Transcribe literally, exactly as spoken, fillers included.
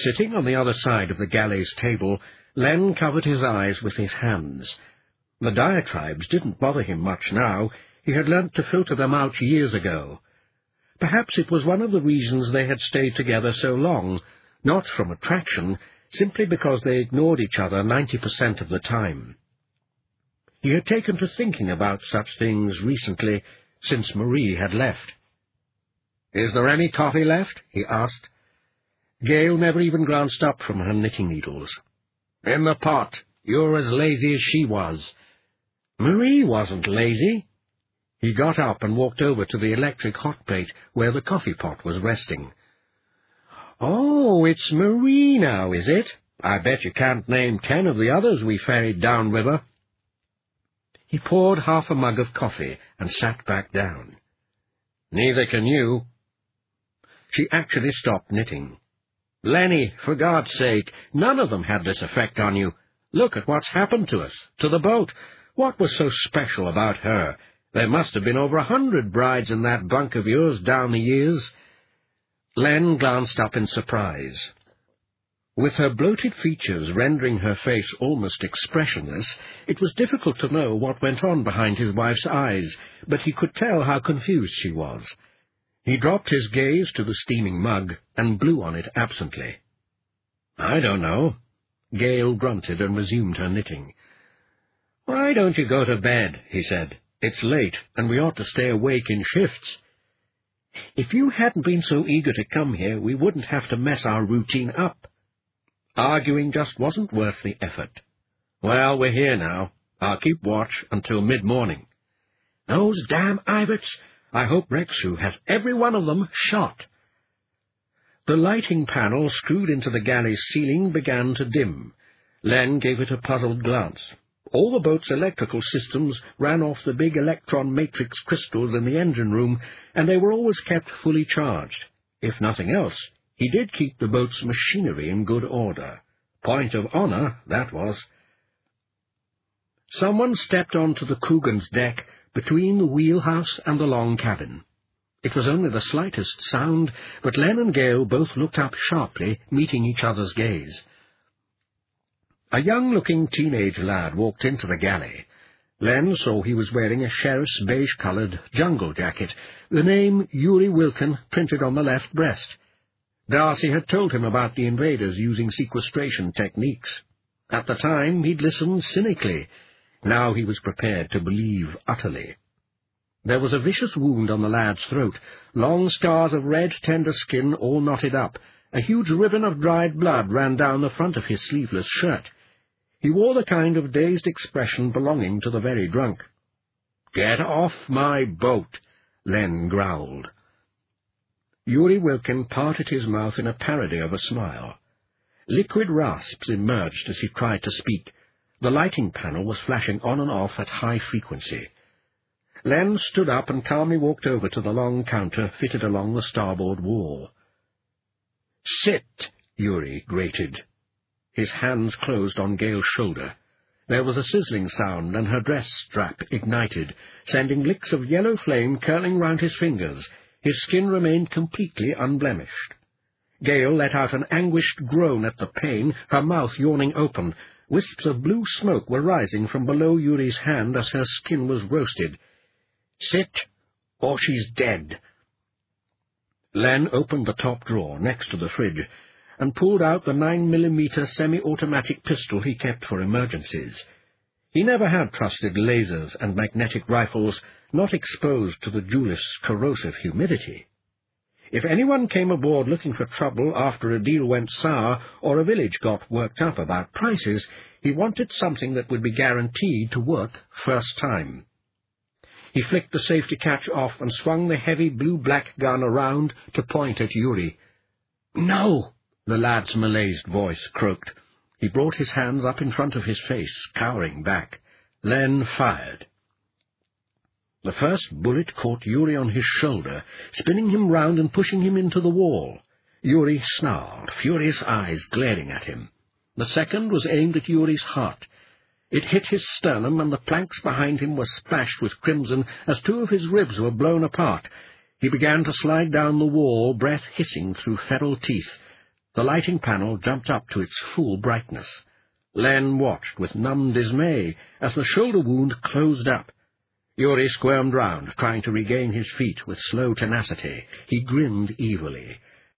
Sitting on the other side of the galley's table, Len covered his eyes with his hands. The diatribes didn't bother him much now. He had learnt to filter them out years ago. Perhaps it was one of the reasons they had stayed together so long, not from attraction, simply because they ignored each other ninety percent of the time. He had taken to thinking about such things recently, since Marie had left. "Is there any coffee left?" he asked. Gail never even glanced up from her knitting needles. "In the pot. You're as lazy as she was." "Marie wasn't lazy." He got up and walked over to the electric hot plate where the coffee pot was resting. "Oh, it's Marie now, is it? I bet you can't name ten of the others we ferried downriver." He poured half a mug of coffee and sat back down. "Neither can you." She actually stopped knitting. "Lenny, for God's sake, none of them had this effect on you. Look at what's happened to us, to the boat. What was so special about her? There must have been over a hundred brides in that bunk of yours down the years." Len glanced up in surprise. With her bloated features rendering her face almost expressionless, it was difficult to know what went on behind his wife's eyes, but he could tell how confused she was. He dropped his gaze to the steaming mug and blew on it absently. "I don't know." Gail grunted and resumed her knitting. "Why don't you go to bed?" he said. "It's late, and we ought to stay awake in shifts." "If you hadn't been so eager to come here, we wouldn't have to mess our routine up." Arguing just wasn't worth the effort. "Well, we're here now. I'll keep watch until mid-morning." "Those damn Iverts! I hope Rexu has every one of them shot." The lighting panel screwed into the galley's ceiling began to dim. Len gave it a puzzled glance. All the boat's electrical systems ran off the big electron matrix crystals in the engine room, and they were always kept fully charged. If nothing else, he did keep the boat's machinery in good order. Point of honor, that was. Someone stepped onto the Coogan's deck between the wheelhouse and the long cabin. It was only the slightest sound, but Len and Gail both looked up sharply, meeting each other's gaze. A young-looking teenage lad walked into the galley. Len saw he was wearing a sheriff's beige-coloured jungle jacket, the name Yuri Wilkin printed on the left breast. Darcy had told him about the invaders using sequestration techniques. At the time he'd listened cynically. Now he was prepared to believe utterly. There was a vicious wound on the lad's throat, long scars of red, tender skin all knotted up. A huge ribbon of dried blood ran down the front of his sleeveless shirt. He wore the kind of dazed expression belonging to the very drunk. "Get off my boat," Len growled. Yuri Wilkin parted his mouth in a parody of a smile. Liquid rasps emerged as he tried to speak. The lighting panel was flashing on and off at high frequency. Len stood up and calmly walked over to the long counter fitted along the starboard wall. "Sit," Yuri grated. His hands closed on Gail's shoulder. There was a sizzling sound, and her dress strap ignited, sending licks of yellow flame curling round his fingers. His skin remained completely unblemished. Gail let out an anguished groan at the pain, her mouth yawning open. Wisps of blue smoke were rising from below Yuri's hand as her skin was roasted. "Sit, or she's dead." Len opened the top drawer next to the fridge and pulled out the nine millimeter semi-automatic pistol he kept for emergencies. He never had trusted lasers and magnetic rifles, not exposed to the duelist's corrosive humidity. If anyone came aboard looking for trouble after a deal went sour or a village got worked up about prices, he wanted something that would be guaranteed to work first time. He flicked the safety catch off and swung the heavy blue-black gun around to point at Yuri. "No!" the lad's malaised voice croaked. He brought his hands up in front of his face, cowering back. Len fired. The first bullet caught Yuri on his shoulder, spinning him round and pushing him into the wall. Yuri snarled, furious eyes glaring at him. The second was aimed at Yuri's heart. It hit his sternum, and the planks behind him were splashed with crimson as two of his ribs were blown apart. He began to slide down the wall, breath hissing through feral teeth. The lighting panel jumped up to its full brightness. Len watched with numb dismay as the shoulder wound closed up. Yuri squirmed round, trying to regain his feet with slow tenacity. He grinned evilly.